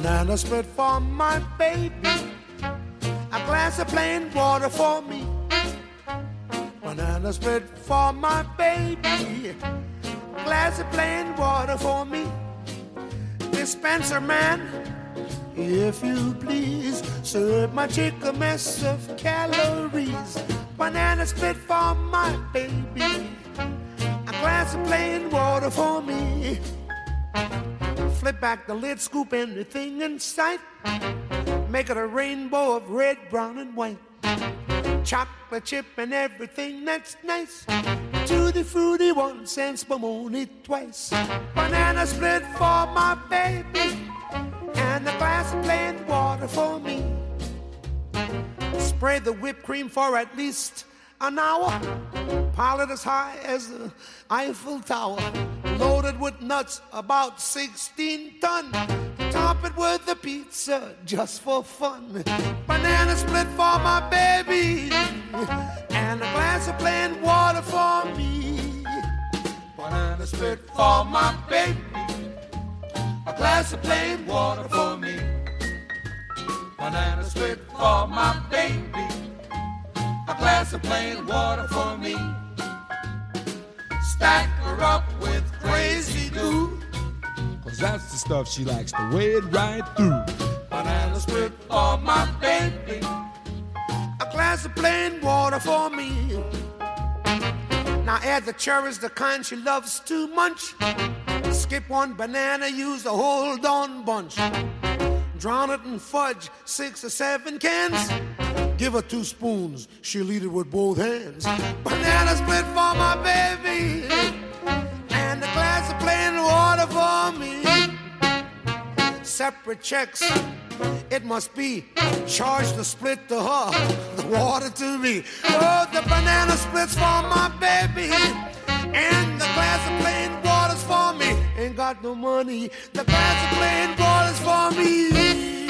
banana split for my baby, a glass of plain water for me. Banana split for my baby, a glass of plain water for me. Dispenser man, if you please, serve my chick a mess of calories. Banana split for my baby, a glass of plain water for me. Flip back the lid, scoop anything in sight. Make it a rainbow of red, brown, and white. Chocolate chip and everything that's nice. Tutti frutti once and spumoni twice. Banana split for my baby, and a glass of plain water for me. Spray the whipped cream for at least an hour. Pile it as high as the Eiffel Tower. Loaded with nuts, about 16 ton. Top it with the pizza just for fun. Banana split for my baby, and a glass of plain water for me. Banana split for my baby, a glass of plain water for me. Banana split for my baby, a glass of plain water for me. Stack her up with crazy glue, 'cause that's the stuff she likes to wade right through. Banana split for my baby, a glass of plain water for me. Now add the cherries, the kind she loves to munch. Skip one banana, use the whole darn bunch. Drown it in fudge, 6 or 7 cans. Give her 2 spoons, she'll eat it with both hands. Banana split for my baby, and a glass of plain water for me. Separate checks, it must be. Charge the split to her, the water to me. Oh, the banana splits for my baby, and the glass of plain water's for me. Ain't got no money, the glass of plain water's for me.